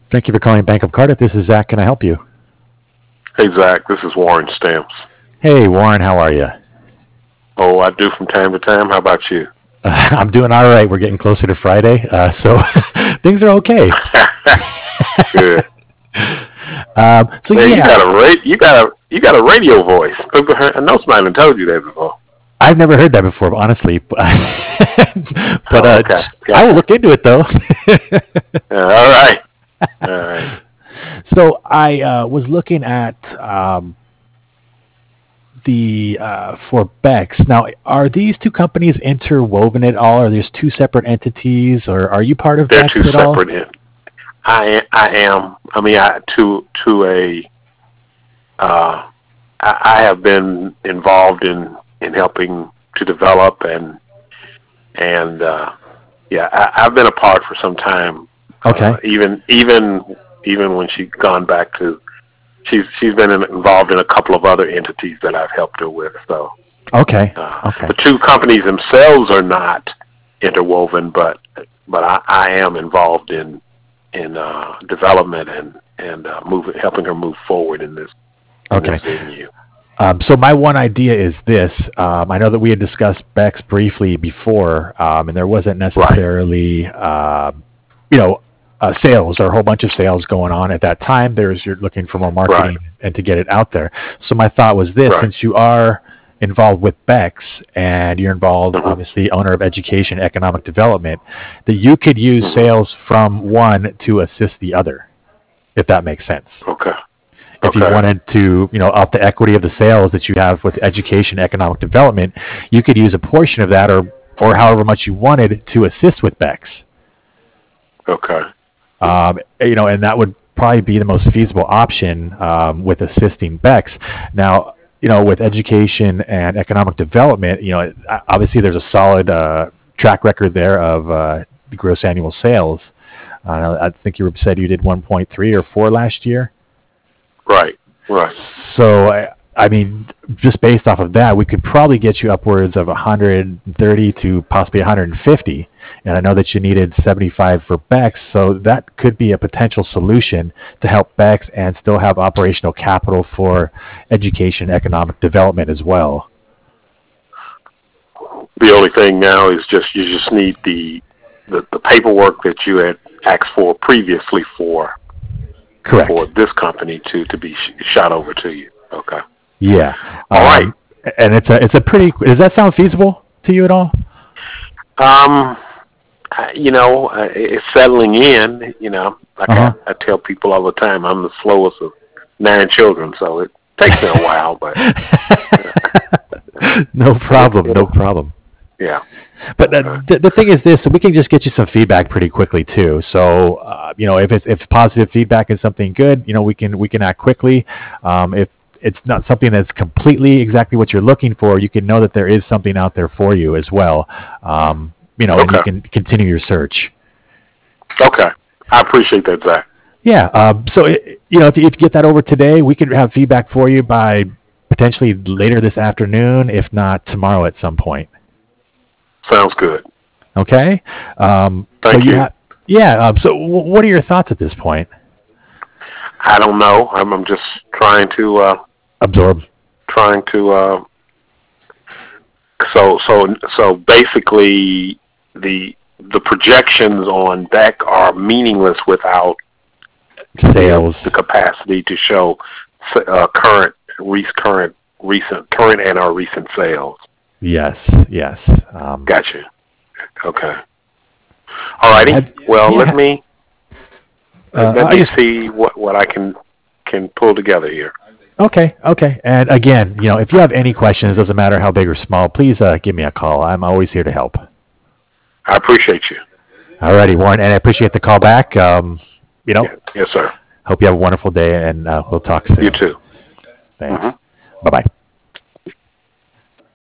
Thank you for calling Bank of Cardiff. This is Zach. Can I help you? Hey, Zach, this is Warren Stamps. Hey, Warren. How are you? Oh, I do from time to time. How about you? I'm doing all right. We're getting closer to Friday, so things are okay. Good. So Man, yeah, you got a radio voice. I know somebody told you that before. I've never heard that before, honestly. But Oh, okay. I will Gotcha. look into it though. All right. All right. So I was looking at the for Bex. Now, are these two companies interwoven at all? Are these two separate entities, or are you part of They're two Bex at all? separate. I am. I mean, to a. I have been involved in helping to develop and yeah, I've been apart for some time. Okay. Even when she's gone back to, she's been involved in a couple of other entities that I've helped her with. So Okay. Okay. the two companies themselves are not interwoven, but I am involved in development and helping her move forward in this Okay. venue. So my one idea is this. I know that we had discussed Bex briefly before, and there wasn't Right, necessarily, sales or a whole bunch of sales going on at that time. You're looking for more right, marketing and to get it out there. So my thought was this: right. since you are involved with Bex and you're involved, hmm obviously, owner of education, economic development, that you could use hmm sales from one to assist the other, if that makes sense. Okay, If you okay, wanted to, up the equity of the sales that you have with education, economic development, you could use a portion of that or however much you wanted to assist with Bex. okay. And that would probably be the most feasible option with assisting Bex. Now, with education and economic development, obviously there's a solid track record there of the gross annual sales. I think you said you did 1.3 or 4 last year. Right, right. So, I mean, just based off of that, we could probably get you upwards of 130 to possibly 150. And I know that you needed 75 for Bex, so that could be a potential solution to help Bex and still have operational capital for education, economic development as well. The only thing now is just you just need the paperwork that you had asked for previously for Correct. this company to be shot over to you. Okay. Yeah. All right. And it's a pretty. Does that sound feasible to you at all? Um, it's settling in. Uh Like huh. I tell people all the time, I'm the slowest of 9 children, so it takes me a while, but No problem. No it'll problem. yeah. But Okay. the thing is this, so we can just get you some feedback pretty quickly too. So if positive feedback is something good, we can act quickly. If it's not something that's completely exactly what you're looking for, you can know that there is something out there for you as well. And you Okay. can continue your search. Okay. I appreciate that, Zach. Yeah. So if you get that over today, we could have feedback for you by potentially later this afternoon, if not tomorrow at some point. Sounds good. Okay. So Thank you you. have, yeah. So what are your thoughts at this point? I don't know. I'm just Absorb. trying to so basically the projections on Beck are meaningless without the Sales. capacity to show current recent current and our recent sales. Yes. Yes. Gotcha. Okay. All Yeah. righty. Well, Yeah. let I me just. see what I can pull together here. Okay. Okay. And again, if you have any questions, doesn't matter how big or small, please give me a call. I'm always here to help. I appreciate you. Alrighty, Warren, and I appreciate the call back. You know, Yeah. Yes, sir. hope you have a wonderful day, and we'll talk You soon. too. Thanks. hmm Bye bye.